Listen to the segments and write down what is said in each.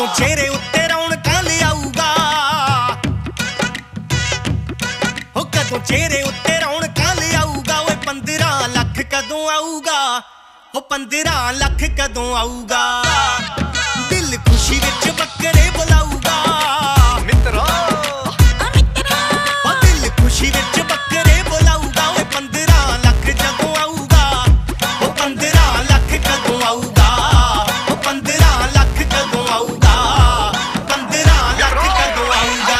कदों चेहरे उत्ते रौनकां लिआऊगा हो कदों चेहरे उत्ते रौनकां लिआऊगा ओए 15 लख कदों आऊगा हो 15 लख कदों आऊगा दिल खुशी विच बकरे बुलाऊगा मित्रो ओ दिल खुशी विच बकरे बुलाऊगा ओए 15 लख जदों आऊगा हो 15 लख कदों आऊगा हो 15 लख कदों आऊगा 15 लख कदों आऊगा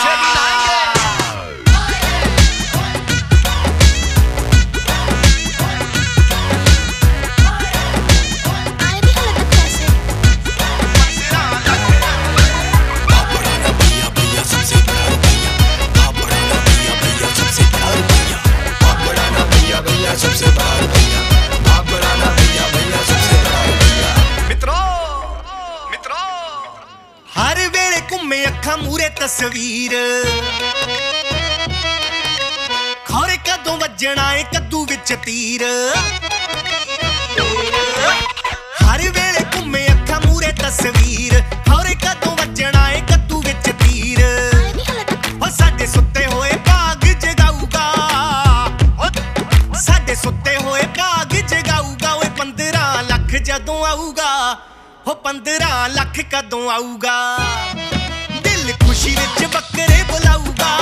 सबसे बड़ा रुपया बाप बढ़ाना भैया भैया सबसे बड़ा रुपया मित्रों मित्रों हर वेले घूमे अखां मूरे तस्वीर खौरे कदों वजना है कद्दू विच तीर हर वेले घूमे अखां मूरे तस्वीर खौरे कदों वजना है कद्दू विच तीर ओ साडे सुत्ते होए भाग जगाऊगा साडे सुत्ते होए भाग जगाऊगा ओए 15 लख जदों आऊगा हो 15 लख कदों आऊगा दिल खुशी विच बकरे बुलाऊगा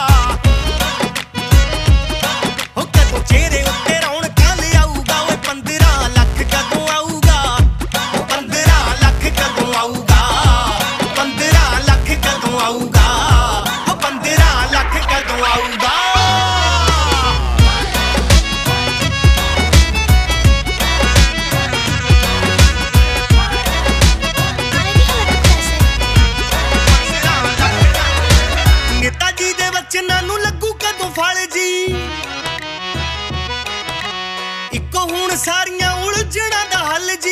हो कदों चेहरे उत्ते रौनकां लिआऊगा ओए 15 लख कदों आऊगा हो 15 लख कदों आऊगा 15 लख कदों आऊगा हो 15 लख कदों आऊगा नेताजी दे वचनां नूं लगू कदों फल जी इक्को हुण सारियां उलझणां दा हल जी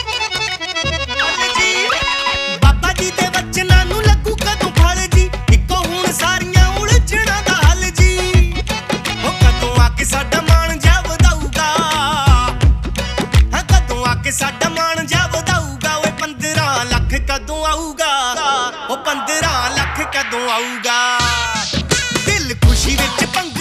बाबा जी दे वचनां नूं लगू कदों फल जी इक्को हुण सारियां उलझणां दा हल जी हो कदों आके साडा मान जा वधाऊगा हां कदों आके साडा मान जा वधाऊगा ओए 15 लख कदों आऊगा हो 15 लख कदों आऊगा दिल खुशी विच